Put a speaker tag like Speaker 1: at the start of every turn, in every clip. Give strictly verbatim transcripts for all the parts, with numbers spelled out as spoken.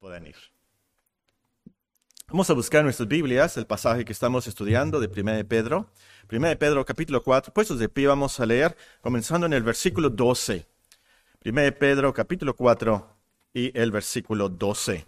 Speaker 1: pueden ir. Vamos a buscar en nuestras Biblias el pasaje que estamos estudiando de primera de Pedro. primera de Pedro, capítulo cuatro. Puestos de pie, vamos a leer, comenzando en el versículo doce. primera de Pedro, capítulo cuatro y el versículo doce.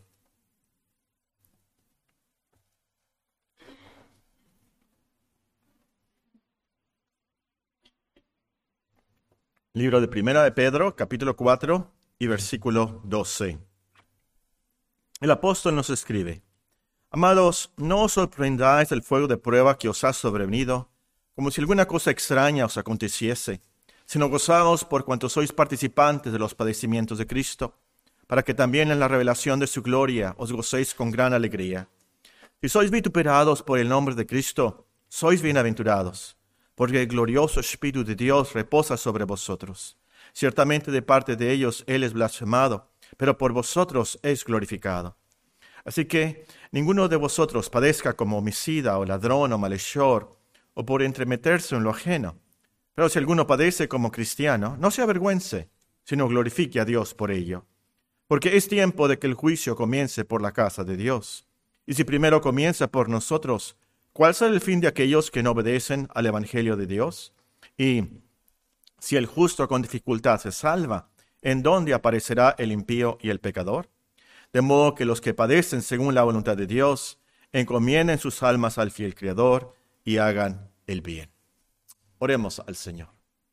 Speaker 1: Libro de primera de Pedro, capítulo cuatro y versículo doce. El apóstol nos escribe: Amados, no os sorprendáis del fuego de prueba que os ha sobrevenido, como si alguna cosa extraña os aconteciese, sino gozaos por cuanto sois participantes de los padecimientos de Cristo, para que también en la revelación de su gloria os gocéis con gran alegría. Si sois vituperados por el nombre de Cristo, sois bienaventurados, porque el glorioso Espíritu de Dios reposa sobre vosotros. Ciertamente de parte de ellos Él es blasfemado, pero por vosotros es glorificado. Así que ninguno de vosotros padezca como homicida o ladrón o malhechor, o por entremeterse en lo ajeno. Pero si alguno padece como cristiano, no se avergüence, sino glorifique a Dios por ello. Porque es tiempo de que el juicio comience por la casa de Dios. Y si primero comienza por nosotros, ¿cuál será el fin de aquellos que no obedecen al Evangelio de Dios? Y si el justo con dificultad se salva, ¿en dónde aparecerá el impío y el pecador? De modo que los que padecen según la voluntad de Dios, encomienden sus almas al fiel Creador y hagan el bien. Oremos al Señor.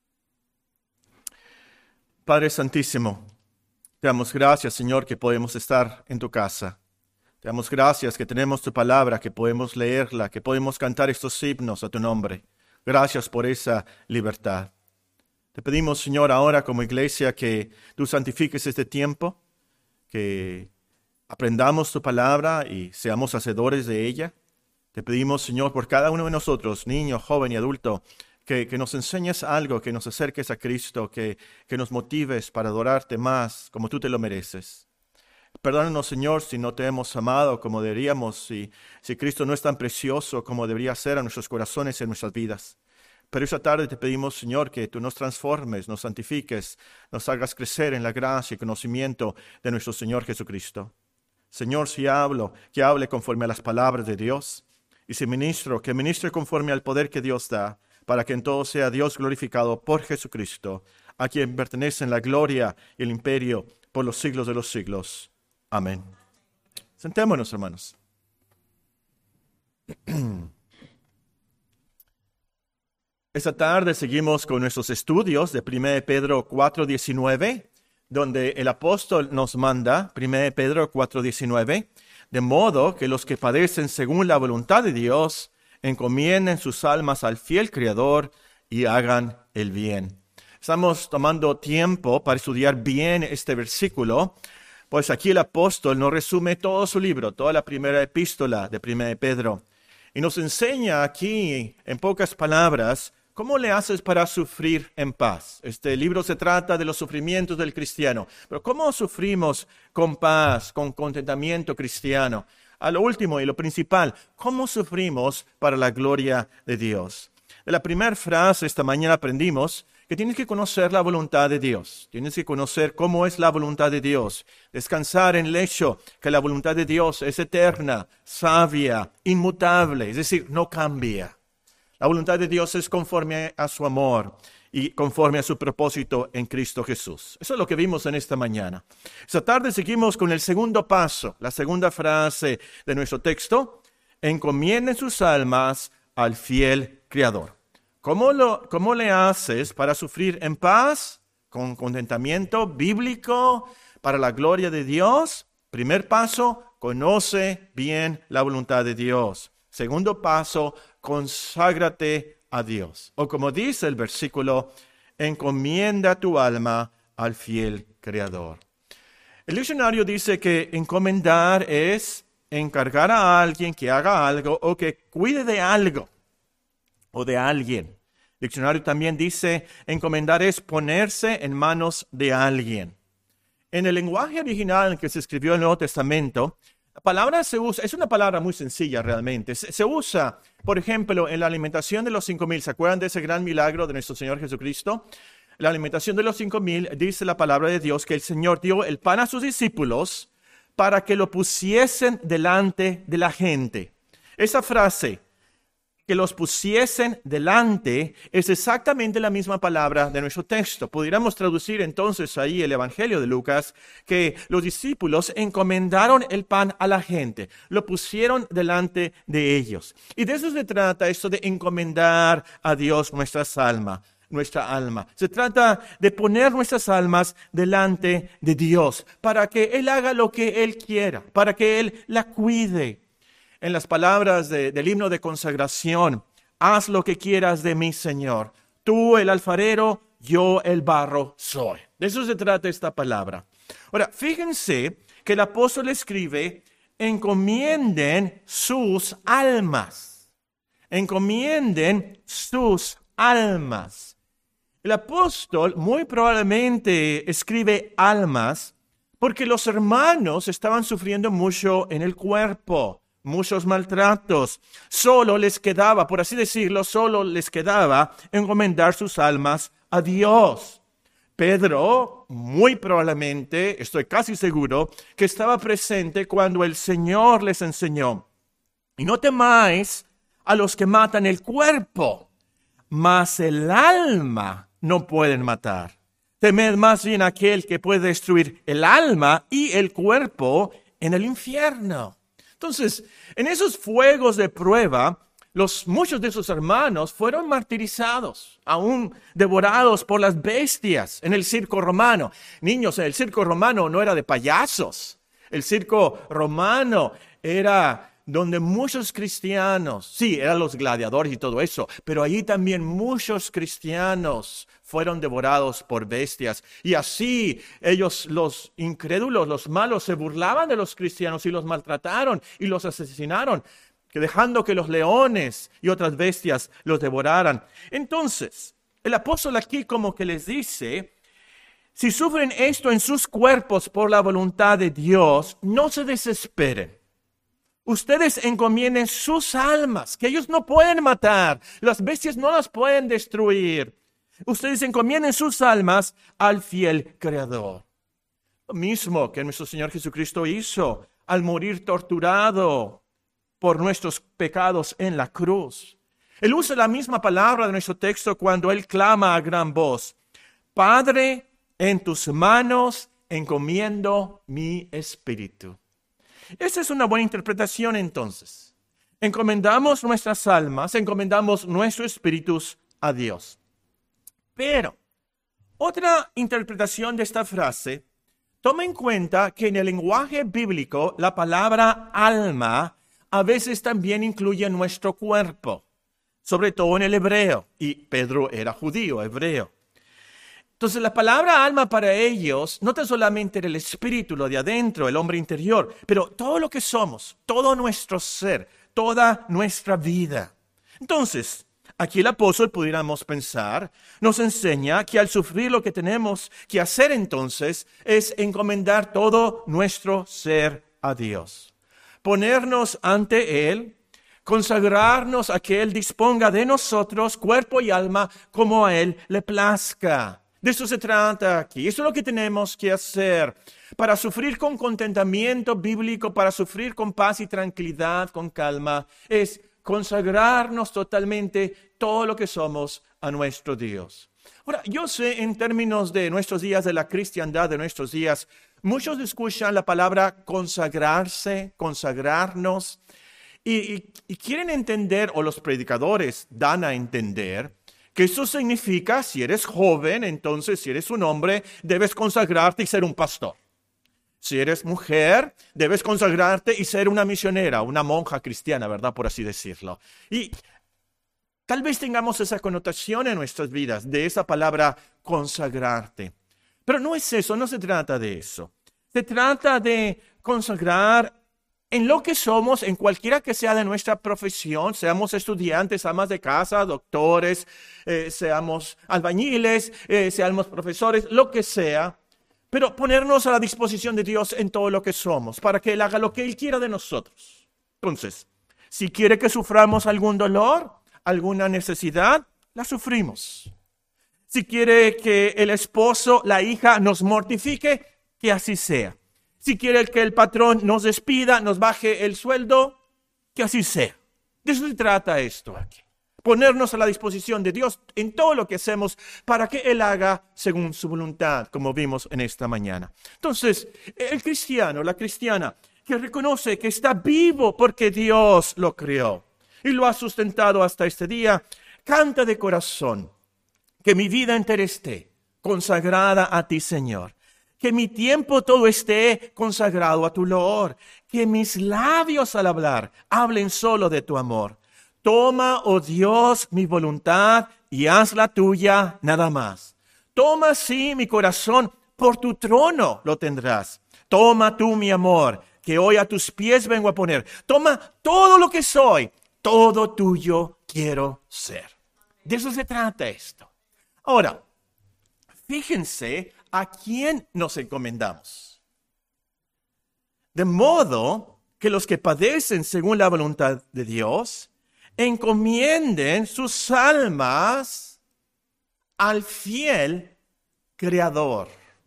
Speaker 1: Padre Santísimo, te damos gracias, Señor, que podemos estar en tu casa. Te damos gracias que tenemos tu palabra, que podemos leerla, que podemos cantar estos himnos a tu nombre. Gracias por esa libertad. Te pedimos, Señor, ahora como iglesia que tú santifiques este tiempo, que aprendamos tu palabra y seamos hacedores de ella. Te pedimos, Señor, por cada uno de nosotros, niño, joven y adulto, que, que nos enseñes algo, que nos acerques a Cristo, que, que nos motives para adorarte más como tú te lo mereces. Perdónanos, Señor, si no te hemos amado como deberíamos, si, si Cristo no es tan precioso como debería ser a nuestros corazones y en nuestras vidas. Pero esta tarde te pedimos, Señor, que tú nos transformes, nos santifiques, nos hagas crecer en la gracia y conocimiento de nuestro Señor Jesucristo. Señor, si hablo, que hable conforme a las palabras de Dios. Y si ministro, que ministre conforme al poder que Dios da, para que en todo sea Dios glorificado por Jesucristo, a quien pertenecen la gloria y el imperio por los siglos de los siglos. Amén. Sentémonos, hermanos. Esta tarde seguimos con nuestros estudios de primera de Pedro cuatro diecinueve, donde el apóstol nos manda, primera de Pedro cuatro diecinueve, de modo que los que padecen según la voluntad de Dios encomienden sus almas al fiel Creador y hagan el bien. Estamos tomando tiempo para estudiar bien este versículo, pues aquí el apóstol nos resume todo su libro, toda la primera epístola de primera de Pedro, y nos enseña aquí, en pocas palabras, ¿cómo le haces para sufrir en paz? Este libro se trata de los sufrimientos del cristiano, pero ¿cómo sufrimos con paz, con contentamiento cristiano? A lo último y lo principal, ¿cómo sufrimos para la gloria de Dios? De la primera frase esta mañana aprendimos que tienes que conocer la voluntad de Dios. Tienes que conocer cómo es la voluntad de Dios. Descansar en el hecho que la voluntad de Dios es eterna, sabia, inmutable, es decir, no cambia. La voluntad de Dios es conforme a su amor y conforme a su propósito en Cristo Jesús. Eso es lo que vimos en esta mañana. Esta tarde seguimos con el segundo paso, la segunda frase de nuestro texto. Encomienden sus almas al fiel Creador. ¿Cómo, lo, ¿Cómo le haces para sufrir en paz, con contentamiento bíblico, para la gloria de Dios? Primer paso, conoce bien la voluntad de Dios. Segundo paso, conságrate a Dios. O como dice el versículo, encomienda tu alma al fiel Creador. El diccionario dice que encomendar es encargar a alguien que haga algo o que cuide de algo o de alguien. El diccionario también dice encomendar es ponerse en manos de alguien. En el lenguaje original en que se escribió el Nuevo Testamento, la palabra se usa, es una palabra muy sencilla realmente. Se, se usa, por ejemplo, en la alimentación de los cinco mil. ¿Se acuerdan de ese gran milagro de nuestro Señor Jesucristo? La alimentación de los cinco mil dice la palabra de Dios que el Señor dio el pan a sus discípulos para que lo pusiesen delante de la gente. Esa frase, que los pusiesen delante, es exactamente la misma palabra de nuestro texto. Pudiéramos traducir entonces ahí el Evangelio de Lucas, que los discípulos encomendaron el pan a la gente, lo pusieron delante de ellos. Y de eso se trata, esto de encomendar a Dios nuestras almas. Nuestra alma. Se trata de poner nuestras almas delante de Dios para que Él haga lo que Él quiera, para que Él la cuide. En las palabras de, del himno de consagración, haz lo que quieras de mí, Señor. Tú el alfarero, yo el barro soy. De eso se trata esta palabra. Ahora, fíjense que el apóstol escribe, encomienden sus almas. Encomienden sus almas. El apóstol muy probablemente escribe almas porque los hermanos estaban sufriendo mucho en el cuerpo, muchos maltratos. Solo les quedaba, por así decirlo, solo les quedaba encomendar sus almas a Dios. Pedro, muy probablemente, estoy casi seguro, que estaba presente cuando el Señor les enseñó. Y no temáis a los que matan el cuerpo, mas el alma no pueden matar. Temed más bien a aquel que puede destruir el alma y el cuerpo en el infierno. Entonces, en esos fuegos de prueba, los, muchos de sus hermanos fueron martirizados, aún devorados por las bestias en el circo romano. Niños, el circo romano no era de payasos. El circo romano era donde muchos cristianos, sí, eran los gladiadores y todo eso, pero allí también muchos cristianos fueron devorados por bestias. Y así ellos, los incrédulos, los malos, se burlaban de los cristianos y los maltrataron y los asesinaron, que dejando que los leones y otras bestias los devoraran. Entonces, el apóstol aquí como que les dice, si sufren esto en sus cuerpos por la voluntad de Dios, no se desesperen. Ustedes encomienden sus almas, que ellos no pueden matar. Las bestias no las pueden destruir. Ustedes encomienden sus almas al fiel Creador. Lo mismo que nuestro Señor Jesucristo hizo al morir torturado por nuestros pecados en la cruz. Él usa la misma palabra de nuestro texto cuando Él clama a gran voz: Padre, en tus manos encomiendo mi espíritu. Esa es una buena interpretación entonces. Encomendamos nuestras almas, encomendamos nuestros espíritus a Dios. Pero otra interpretación de esta frase toma en cuenta que en el lenguaje bíblico la palabra alma a veces también incluye nuestro cuerpo, sobre todo en el hebreo. Y Pedro era judío, hebreo. Entonces la palabra alma para ellos no tan solamente era el espíritu, lo de adentro, el hombre interior, pero todo lo que somos, todo nuestro ser, toda nuestra vida. Entonces, aquí el apóstol, pudiéramos pensar, nos enseña que al sufrir lo que tenemos que hacer entonces es encomendar todo nuestro ser a Dios. Ponernos ante Él, consagrarnos a que Él disponga de nosotros, cuerpo y alma, como a Él le plazca. De eso se trata aquí. Eso es lo que tenemos que hacer para sufrir con contentamiento bíblico, para sufrir con paz y tranquilidad, con calma. Es consagrarnos totalmente todo lo que somos a nuestro Dios. Ahora, yo sé en términos de nuestros días, de la cristiandad de nuestros días, muchos escuchan la palabra consagrarse, consagrarnos, y, y, y quieren entender, o los predicadores dan a entender, que eso significa, si eres joven, entonces si eres un hombre, debes consagrarte y ser un pastor. Si eres mujer, debes consagrarte y ser una misionera, una monja cristiana, ¿verdad? Por así decirlo. Y tal vez tengamos esa connotación en nuestras vidas, de esa palabra consagrarte. Pero no es eso, no se trata de eso. Se trata de consagrar en lo que somos, en cualquiera que sea de nuestra profesión, seamos estudiantes, amas de casa, doctores, eh, seamos albañiles, eh, seamos profesores, lo que sea, pero ponernos a la disposición de Dios en todo lo que somos, para que Él haga lo que Él quiera de nosotros. Entonces, si quiere que suframos algún dolor, alguna necesidad, la sufrimos. Si quiere que el esposo, la hija, nos mortifique, que así sea. Si quiere que el patrón nos despida, nos baje el sueldo, que así sea. De eso se trata esto aquí. Ponernos a la disposición de Dios en todo lo que hacemos para que Él haga según su voluntad, como vimos en esta mañana. Entonces, el cristiano, la cristiana, que reconoce que está vivo porque Dios lo creó y lo ha sustentado hasta este día, canta de corazón: que mi vida entera esté consagrada a ti, Señor. Que mi tiempo todo esté consagrado a tu loor. Que mis labios al hablar hablen solo de tu amor. Toma, oh Dios, mi voluntad y hazla tuya nada más. Toma, sí, mi corazón, por tu trono lo tendrás. Toma tú mi amor, que hoy a tus pies vengo a poner. Toma todo lo que soy, todo tuyo quiero ser. De eso se trata esto. Ahora, fíjense a quién nos encomendamos. De modo que los que padecen según la voluntad de Dios, encomienden sus almas al fiel Creador.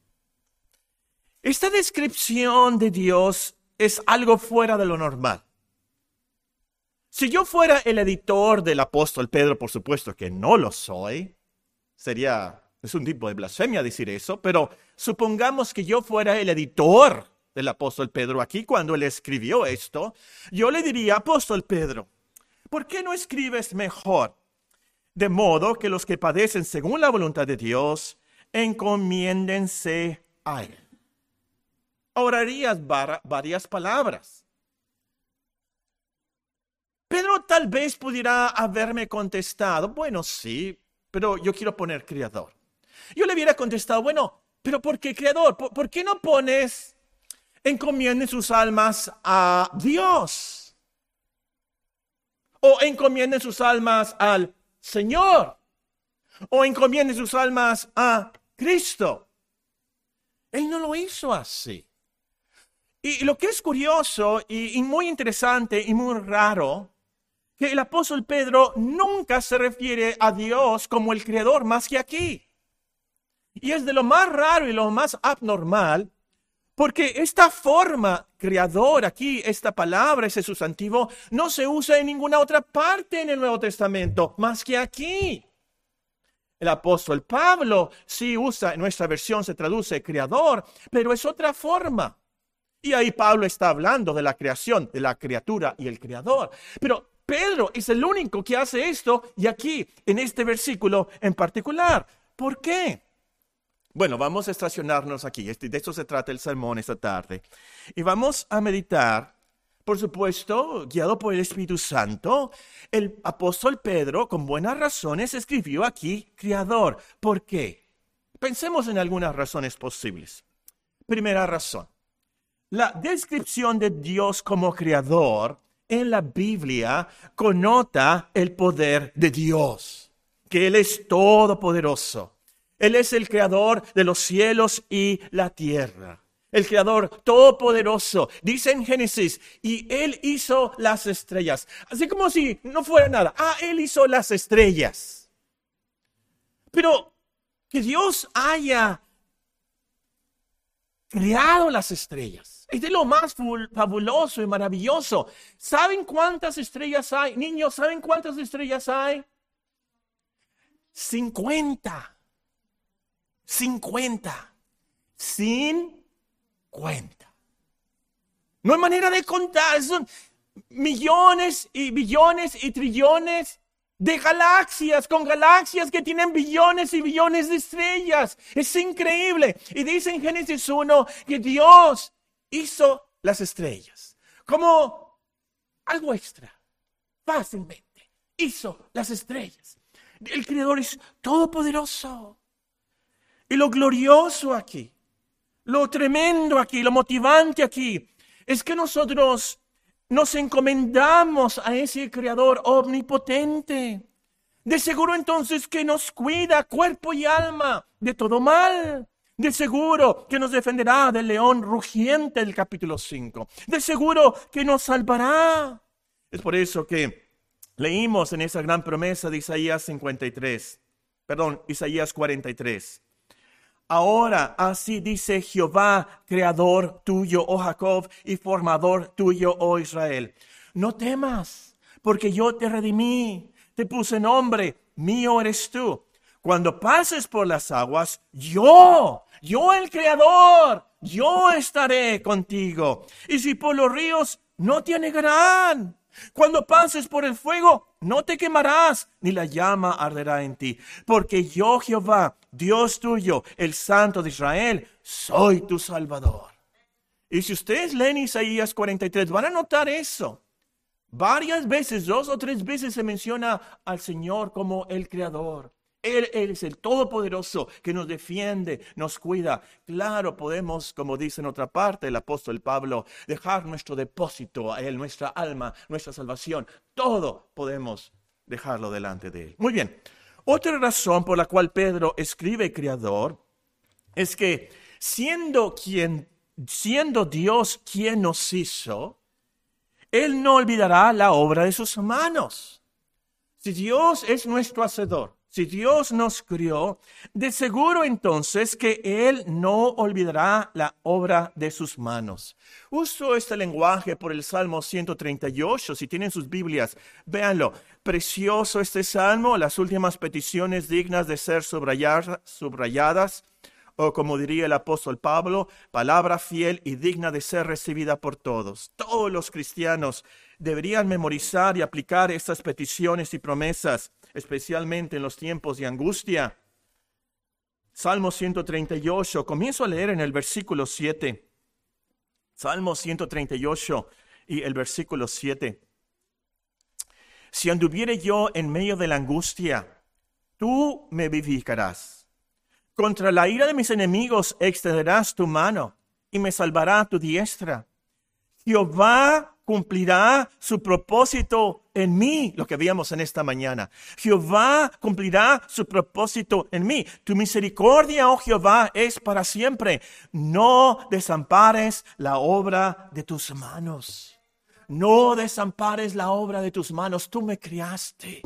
Speaker 1: Esta descripción de Dios es algo fuera de lo normal. Si yo fuera el editor del apóstol Pedro, por supuesto que no lo soy, sería, es un tipo de blasfemia decir eso, pero supongamos que yo fuera el editor del apóstol Pedro aquí cuando él escribió esto, yo le diría: apóstol Pedro, ¿por qué no escribes mejor? De modo que los que padecen según la voluntad de Dios, encomiéndense a Él. Ahorrarías varias palabras. Pedro tal vez pudiera haberme contestado: bueno, sí, pero yo quiero poner Creador. Yo le hubiera contestado: bueno, pero ¿por qué Creador? ¿Por, por qué no pones encomienden sus almas a Dios? O encomienden sus almas al Señor. O encomienden sus almas a Cristo. Él no lo hizo así. Y lo que es curioso y, y muy interesante y muy raro, que el apóstol Pedro nunca se refiere a Dios como el Creador más que aquí. Y es de lo más raro y lo más abnormal, porque esta forma creador aquí, esta palabra, ese sustantivo, no se usa en ninguna otra parte en el Nuevo Testamento, más que aquí. El apóstol Pablo sí usa, en nuestra versión se traduce creador, pero es otra forma. Y ahí Pablo está hablando de la creación, de la criatura y el creador. Pero Pedro es el único que hace esto, y aquí, en este versículo en particular. ¿Por qué? Bueno, vamos a estacionarnos aquí. De esto se trata el sermón esta tarde. Y vamos a meditar, por supuesto, guiado por el Espíritu Santo. El apóstol Pedro, con buenas razones, escribió aquí creador. ¿Por qué? Pensemos en algunas razones posibles. Primera razón. La descripción de Dios como creador en la Biblia connota el poder de Dios, que Él es todopoderoso. Él es el creador de los cielos y la tierra. El creador todopoderoso. Dice en Génesis, y Él hizo las estrellas. Así como si no fuera nada. Ah, Él hizo las estrellas. Pero que Dios haya creado las estrellas es de lo más fabuloso y maravilloso. ¿Saben cuántas estrellas hay? Niños, ¿saben cuántas estrellas hay? cincuenta. cincuenta. cincuenta. No hay manera de contar. Son millones y billones y trillones de galaxias, con galaxias que tienen billones y billones de estrellas. Es increíble. Y dice en Génesis uno que Dios hizo las estrellas como algo extra. Fácilmente hizo las estrellas. El Creador es todopoderoso. Y lo glorioso aquí, lo tremendo aquí, lo motivante aquí, es que nosotros nos encomendamos a ese Creador omnipotente. De seguro entonces que nos cuida cuerpo y alma de todo mal. De seguro que nos defenderá del león rugiente del capítulo cinco. De seguro que nos salvará. Es por eso que leímos en esa gran promesa de Isaías cincuenta y tres. Perdón, Isaías cuarenta y tres. Ahora, así dice Jehová, creador tuyo, oh Jacob, y formador tuyo, oh Israel. No temas, porque yo te redimí, te puse nombre, mío eres tú. Cuando pases por las aguas, yo, yo el creador, yo estaré contigo. Y si por los ríos, no te anegarán. Cuando pases por el fuego, no te quemarás, ni la llama arderá en ti. Porque yo, Jehová, Dios tuyo, el Santo de Israel, soy tu Salvador. Y si ustedes leen Isaías cuarenta y tres, van a notar eso. Varias veces, dos o tres veces se menciona al Señor como el Creador. Él, Él es el Todopoderoso que nos defiende, nos cuida. Claro, podemos, como dice en otra parte el apóstol Pablo, dejar nuestro depósito a Él, nuestra alma, nuestra salvación. Todo podemos dejarlo delante de Él. Muy bien. Otra razón por la cual Pedro escribe Creador es que siendo, quien, siendo Dios quien nos hizo, Él no olvidará la obra de sus manos. Si Dios es nuestro hacedor, si Dios nos crió, de seguro entonces que Él no olvidará la obra de sus manos. Uso este lenguaje por el Salmo ciento treinta y ocho. Si tienen sus Biblias, véanlo. Precioso este Salmo, las últimas peticiones dignas de ser subrayadas, subrayadas, o como diría el apóstol Pablo, palabra fiel y digna de ser recibida por todos. Todos los cristianos deberían memorizar y aplicar estas peticiones y promesas, especialmente en los tiempos de angustia. Salmo ciento treinta y ocho, comienzo a leer en el versículo siete. Salmo ciento treinta y ocho y el versículo siete. Si anduviere yo en medio de la angustia, tú me vivificarás. Contra la ira de mis enemigos extenderás tu mano y me salvará tu diestra. Jehová cumplirá su propósito en mí, lo que veíamos en esta mañana. Jehová cumplirá su propósito en mí. Tu misericordia, oh Jehová, es para siempre. No desampares la obra de tus manos. No desampares la obra de tus manos. Tú me criaste.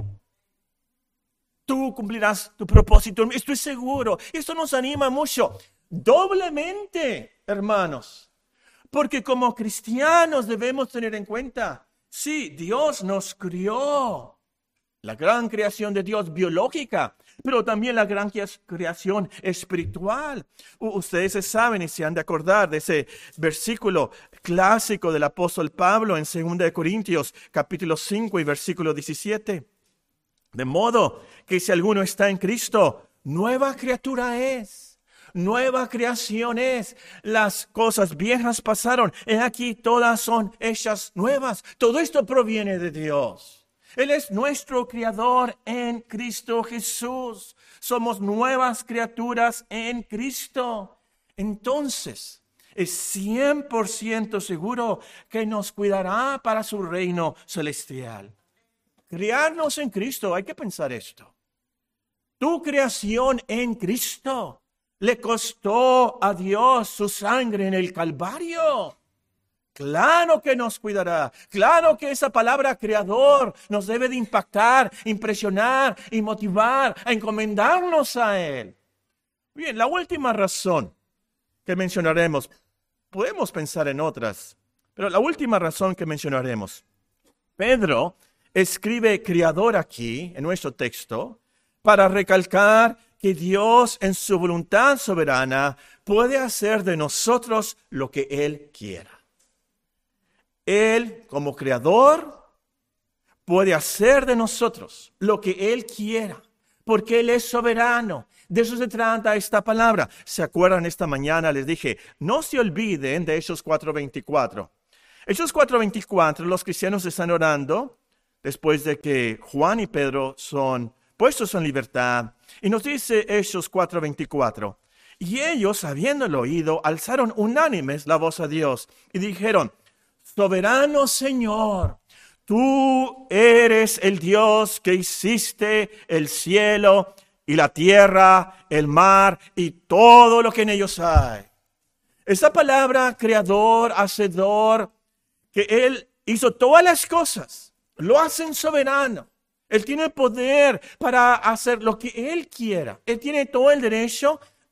Speaker 1: Tú cumplirás tu propósito en mí. Estoy seguro. Esto nos anima mucho. Doblemente, hermanos. Porque como cristianos debemos tener en cuenta, sí, Dios nos crió, la gran creación de Dios biológica, pero también la gran creación espiritual. Ustedes se saben y se han de acordar de ese versículo clásico del apóstol Pablo en segunda de Corintios, capítulo cinco y versículo diecisiete. De modo que si alguno está en Cristo, nueva criatura es. Nueva creación es. Las cosas viejas pasaron. He aquí todas son hechas nuevas. Todo esto proviene de Dios. Él es nuestro creador en Cristo Jesús. Somos nuevas criaturas en Cristo. Entonces, es cien por ciento seguro que nos cuidará para su reino celestial. Criarnos en Cristo, hay que pensar esto. Tu creación en Cristo le costó a Dios su sangre en el Calvario. Claro que nos cuidará. Claro que esa palabra creador nos debe de impactar, impresionar y motivar a encomendarnos a Él. Bien, la última razón que mencionaremos, podemos pensar en otras, pero la última razón que mencionaremos. Pedro escribe creador aquí en nuestro texto para recalcar que Dios en su voluntad soberana puede hacer de nosotros lo que Él quiera. Él, como creador, puede hacer de nosotros lo que Él quiera, porque Él es soberano. De eso se trata esta palabra. ¿Se acuerdan? Esta mañana les dije, no se olviden de Hechos cuatro veinticuatro. Hechos cuatro veinticuatro, los cristianos están orando después de que Juan y Pedro son puestos en libertad. Y nos dice Hechos cuatro veinticuatro. Y ellos, habiéndolo oído, alzaron unánimes la voz a Dios y dijeron, soberano Señor, tú eres el Dios que hiciste el cielo y la tierra, el mar y todo lo que en ellos hay. Esa palabra creador, hacedor, que Él hizo todas las cosas, lo hacen soberano. Él tiene el poder para hacer lo que Él quiera. Él tiene todo el derecho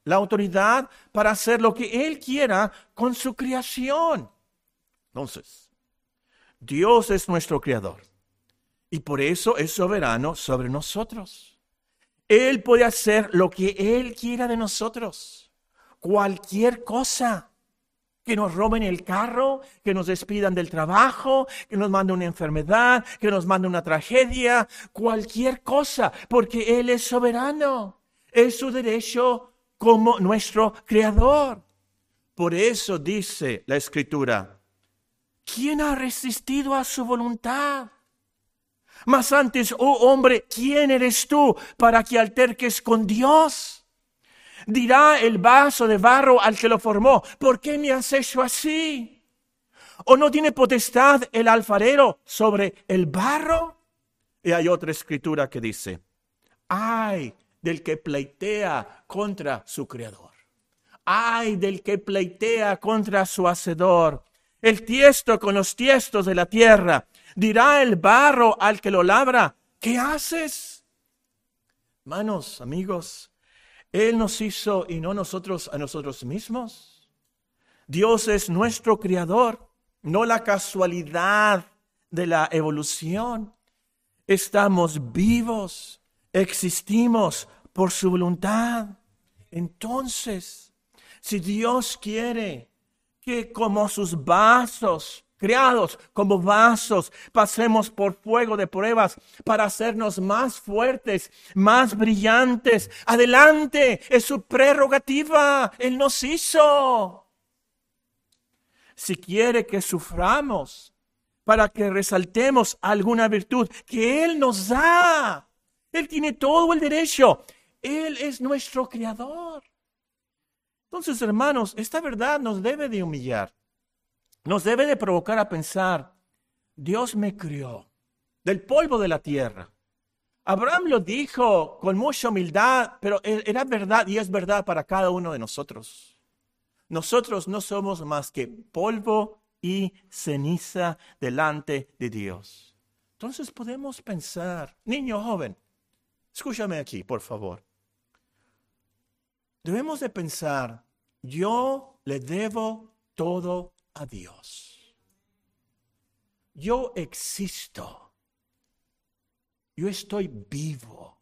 Speaker 1: la autoridad para hacer lo que Él quiera con su creación. Entonces, Dios es nuestro creador y por eso es soberano sobre nosotros. Él puede hacer lo que Él quiera de nosotros. Cualquier cosa. Que nos roben el carro, que nos despidan del trabajo, que nos manden una enfermedad, que nos manden una tragedia, cualquier cosa, porque Él es soberano. Es su derecho como nuestro creador. Por eso dice la Escritura, ¿quién ha resistido a su voluntad? Mas antes, oh hombre, ¿quién eres tú para que alterques con Dios? Dirá el vaso de barro al que lo formó, ¿por qué me has hecho así? ¿O no tiene potestad el alfarero sobre el barro? Y hay otra escritura que dice, ay del que pleitea contra su creador. Ay del que pleitea contra su hacedor. El tiesto con los tiestos de la tierra. Dirá el barro al que lo labra, ¿qué haces? Hermanos, amigos, Él nos hizo y no nosotros a nosotros mismos. Dios es nuestro creador, no la casualidad de la evolución. Estamos vivos, existimos por su voluntad. Entonces, si Dios quiere que como sus vasos, creados como vasos, pasemos por fuego de pruebas para hacernos más fuertes, más brillantes. Adelante, es su prerrogativa. Él nos hizo. Si quiere que suframos para que resaltemos alguna virtud que Él nos da, Él tiene todo el derecho. Él es nuestro creador. Entonces, hermanos, esta verdad nos debe de humillar. Nos debe de provocar a pensar, Dios me crió del polvo de la tierra. Abraham lo dijo con mucha humildad, pero era verdad y es verdad para cada uno de nosotros. Nosotros no somos más que polvo y ceniza delante de Dios. Entonces podemos pensar, niño joven, escúchame aquí, por favor. Debemos de pensar, yo le debo todo a Dios. Yo existo. Yo estoy vivo.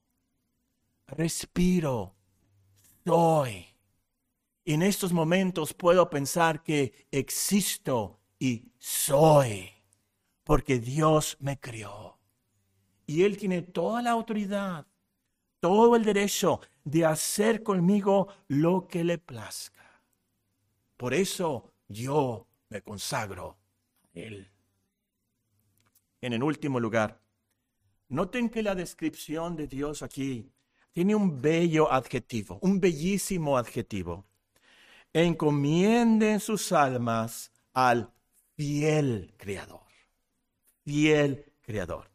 Speaker 1: Respiro. Soy. Y en estos momentos puedo pensar que existo y soy. Porque Dios me crió. Y Él tiene toda la autoridad, todo el derecho de hacer conmigo lo que le plazca. Por eso yo me consagro a Él. En el último lugar, noten que la descripción de Dios aquí tiene un bello adjetivo, un bellísimo adjetivo. Encomienden sus almas al fiel Creador. Fiel Creador.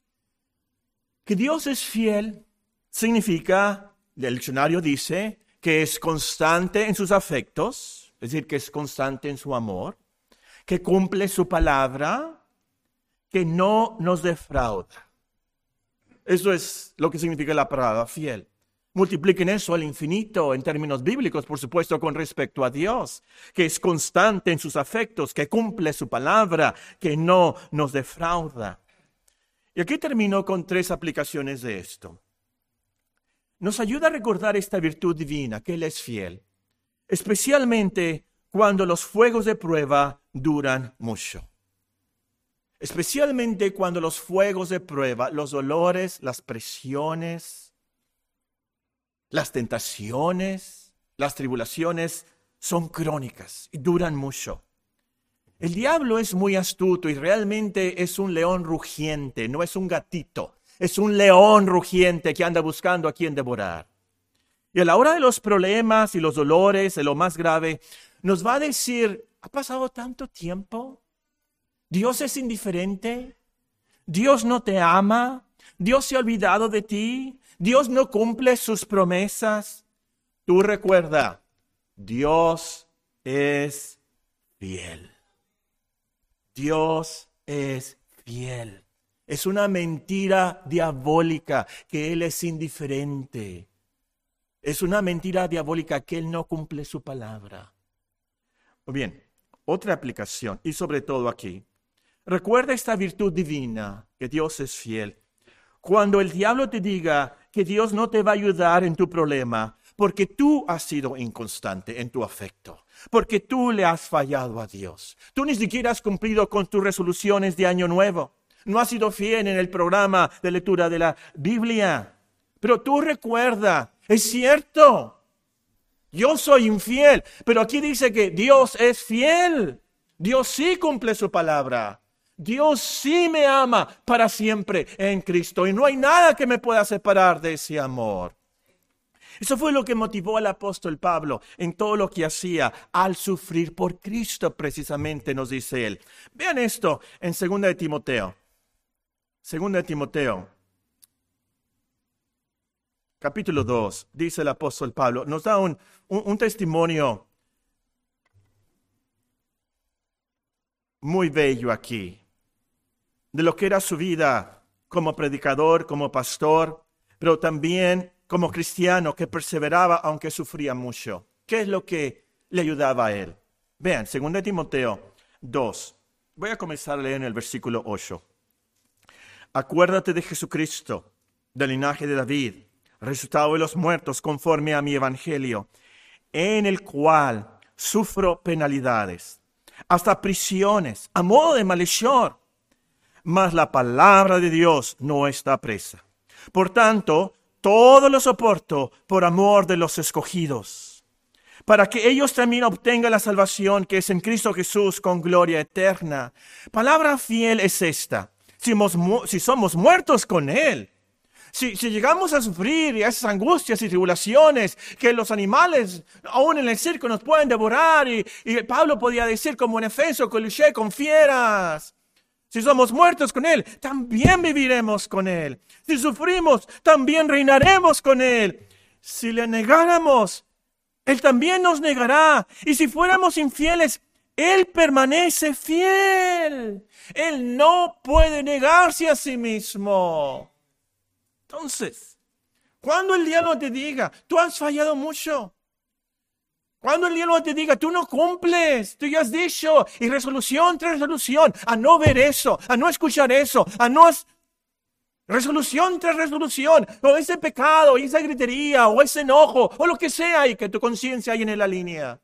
Speaker 1: Que Dios es fiel significa, el diccionario dice, que es constante en sus afectos, es decir, que es constante en su amor, que cumple su palabra, que no nos defrauda. Eso es lo que significa la palabra fiel. Multipliquen eso al infinito en términos bíblicos, por supuesto, con respecto a Dios, que es constante en sus afectos, que cumple su palabra, que no nos defrauda. Y aquí termino con tres aplicaciones de esto. Nos ayuda a recordar esta virtud divina, que Él es fiel. Especialmente cuando los fuegos de prueba duran mucho. Especialmente cuando los fuegos de prueba, los dolores, las presiones, las tentaciones, las tribulaciones son crónicas y duran mucho. El diablo es muy astuto y realmente es un león rugiente, no es un gatito. Es un león rugiente que anda buscando a quien devorar. Y a la hora de los problemas y los dolores, de lo más grave, nos va a decir, ¿ha pasado tanto tiempo? ¿Dios es indiferente? ¿Dios no te ama? ¿Dios se ha olvidado de ti? ¿Dios no cumple sus promesas? Tú recuerda, Dios es fiel. Dios es fiel. Es una mentira diabólica que Él es indiferente. Es una mentira diabólica que Él no cumple su palabra. Bien, otra aplicación, y sobre todo aquí. Recuerda esta virtud divina, que Dios es fiel. Cuando el diablo te diga que Dios no te va a ayudar en tu problema, porque tú has sido inconstante en tu afecto, porque tú le has fallado a Dios. Tú ni siquiera has cumplido con tus resoluciones de año nuevo. No has sido fiel en el programa de lectura de la Biblia. Pero tú recuerda, es cierto, yo soy infiel, pero aquí dice que Dios es fiel. Dios sí cumple su palabra. Dios sí me ama para siempre en Cristo y no hay nada que me pueda separar de ese amor. Eso fue lo que motivó al apóstol Pablo en todo lo que hacía al sufrir por Cristo, precisamente nos dice él. Vean esto en segunda de Timoteo. segunda de Timoteo, capítulo dos, dice el apóstol Pablo, nos da un, un, un testimonio muy bello aquí, de lo que era su vida como predicador, como pastor, pero también como cristiano que perseveraba aunque sufría mucho. ¿Qué es lo que le ayudaba a él? Vean, segunda de Timoteo dos. Voy a comenzar a leer en el versículo ocho. Acuérdate de Jesucristo, del linaje de David, resucitado de los muertos conforme a mi evangelio, en el cual sufro penalidades, hasta prisiones, a modo de malhechor. Mas la palabra de Dios no está presa. Por tanto, todo lo soporto por amor de los escogidos, para que ellos también obtengan la salvación que es en Cristo Jesús con gloria eterna. Palabra fiel es esta. Si somos, si somos muertos con Él, si, si llegamos a sufrir y a esas angustias y tribulaciones que los animales aún en el circo nos pueden devorar, y, y Pablo podía decir como en Efesios que luché con fieras. Si somos muertos con Él, también viviremos con Él. Si sufrimos, también reinaremos con Él. Si le negáramos, Él también nos negará. Y si fuéramos infieles, Él permanece fiel. Él no puede negarse a sí mismo. Entonces, cuando el diablo te diga, tú has fallado mucho, cuando el diablo te diga, tú no cumples, tú ya has dicho, y resolución tras resolución, a no ver eso, a no escuchar eso, a no... Resolución tras resolución, o ese pecado, o esa gritería, o ese enojo, o lo que sea, y que tu conciencia hay en la línea.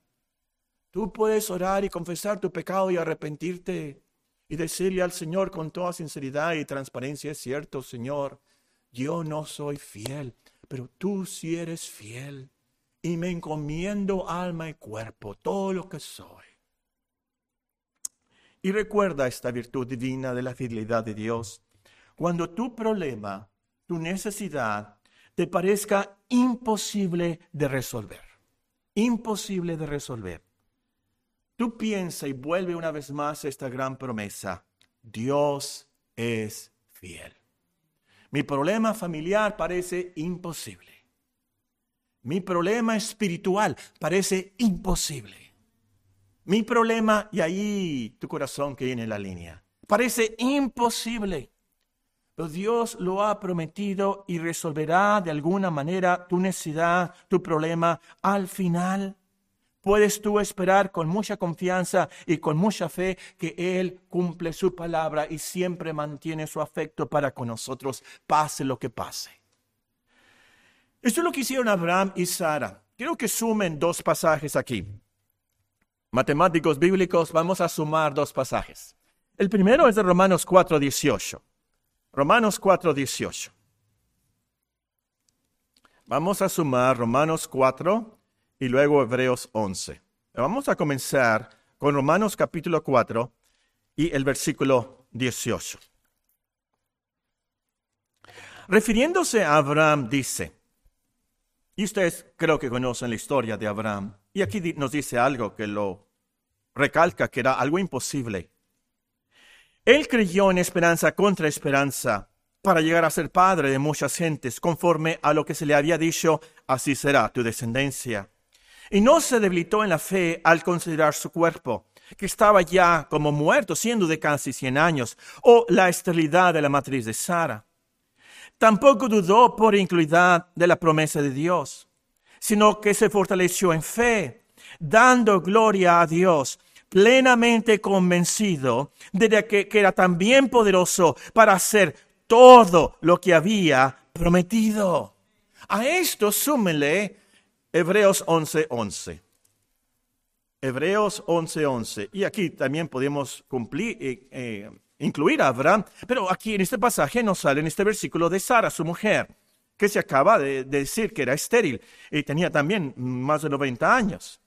Speaker 1: Tú puedes orar y confesar tu pecado y arrepentirte, y decirle al Señor con toda sinceridad y transparencia, es cierto, Señor, yo no soy fiel, pero tú sí eres fiel. Y me encomiendo alma y cuerpo, todo lo que soy. Y recuerda esta virtud divina de la fidelidad de Dios. Cuando tu problema, tu necesidad, te parezca imposible de resolver. Imposible de resolver. Tú piensa y vuelve una vez más a esta gran promesa. Dios es fiel. Mi problema familiar parece imposible. Mi problema espiritual parece imposible. Mi problema, y ahí tu corazón que viene en la línea, parece imposible. Pero Dios lo ha prometido y resolverá de alguna manera tu necesidad, tu problema. Al final, puedes tú esperar con mucha confianza y con mucha fe que Él cumple su palabra y siempre mantiene su afecto para con nosotros, pase lo que pase. Esto es lo que hicieron Abraham y Sara. Quiero que sumen dos pasajes aquí. Matemáticos bíblicos, vamos a sumar dos pasajes. El primero es de Romanos cuatro dieciocho. Romanos cuatro dieciocho. Vamos a sumar Romanos cuatro y luego Hebreos once. Vamos a comenzar con Romanos capítulo cuatro y el versículo dieciocho. Refiriéndose a Abraham dice, y ustedes creo que conocen la historia de Abraham. Y aquí nos dice algo que lo recalca, que era algo imposible. Él creyó en esperanza contra esperanza para llegar a ser padre de muchas gentes, conforme a lo que se le había dicho, así será tu descendencia. Y no se debilitó en la fe al considerar su cuerpo, que estaba ya como muerto, siendo de casi cien años, o la esterilidad de la matriz de Sara. Tampoco dudó por incredulidad de la promesa de Dios, sino que se fortaleció en fe, dando gloria a Dios, plenamente convencido de que, que era también poderoso para hacer todo lo que había prometido. A esto súmenle Hebreos once once. Hebreos once once. Y aquí también podemos cumplir, eh, eh, incluir a Abraham, pero aquí en este pasaje nos sale en este versículo de Sara, su mujer, que se acaba de, de decir que era estéril y tenía también más de noventa años.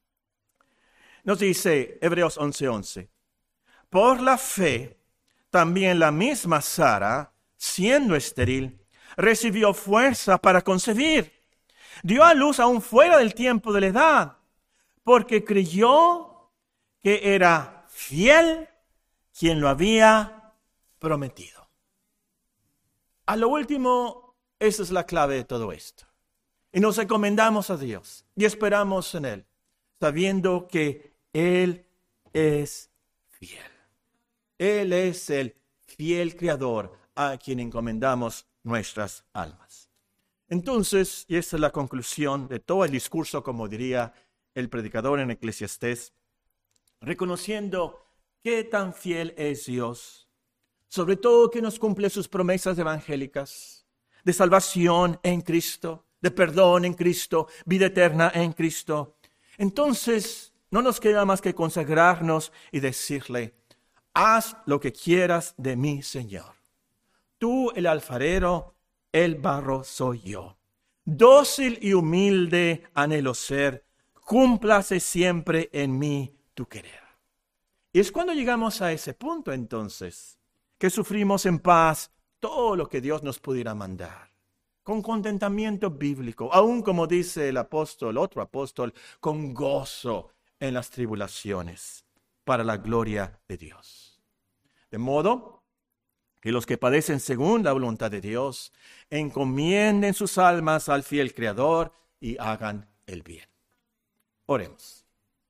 Speaker 1: Nos dice Hebreos once once. Por la fe, también la misma Sara, siendo estéril, recibió fuerza para concebir. Dio a luz aún fuera del tiempo de la edad, porque creyó que era fiel quien lo había prometido. A lo último, esa es la clave de todo esto. Y nos encomendamos a Dios y esperamos en Él, sabiendo que Él es fiel. Él es el fiel Creador a quien encomendamos nuestras almas. Entonces, y esta es la conclusión de todo el discurso, como diría el predicador en Eclesiastés, reconociendo qué tan fiel es Dios, sobre todo que nos cumple sus promesas evangélicas de salvación en Cristo, de perdón en Cristo, vida eterna en Cristo. Entonces, no nos queda más que consagrarnos y decirle: haz lo que quieras de mí, Señor. Tú, el alfarero, el barro soy yo. Dócil y humilde anhelo ser, cúmplase siempre en mí tu querer. Y es cuando llegamos a ese punto entonces que sufrimos en paz todo lo que Dios nos pudiera mandar, con contentamiento bíblico, aún como dice el apóstol, otro apóstol, con gozo en las tribulaciones, para la gloria de Dios. De modo que los que padecen según la voluntad de Dios encomienden sus almas al fiel Creador y hagan el bien. Oremos.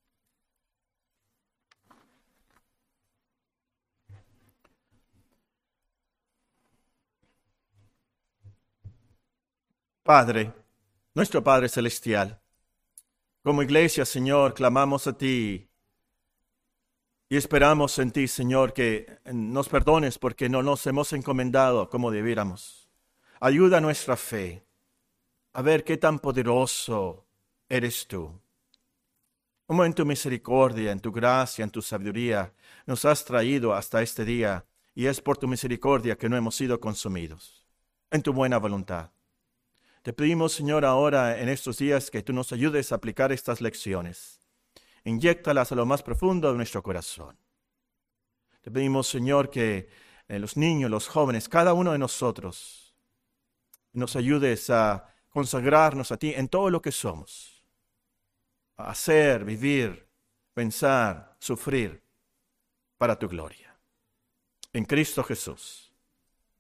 Speaker 1: Padre, nuestro Padre Celestial, como iglesia, Señor, clamamos a ti y esperamos en ti, Señor, que nos perdones porque no nos hemos encomendado como debiéramos. Ayuda nuestra fe a ver qué tan poderoso eres tú. Como en tu misericordia, en tu gracia, en tu sabiduría, nos has traído hasta este día, y es por tu misericordia que no hemos sido consumidos, en tu buena voluntad. Te pedimos, Señor, ahora en estos días que tú nos ayudes a aplicar estas lecciones. Inyéctalas a lo más profundo de nuestro corazón. Te pedimos, Señor, que eh, los niños, los jóvenes, cada uno de nosotros, nos ayudes a consagrarnos a ti en todo lo que somos. A hacer, vivir, pensar, sufrir para tu gloria. En Cristo Jesús.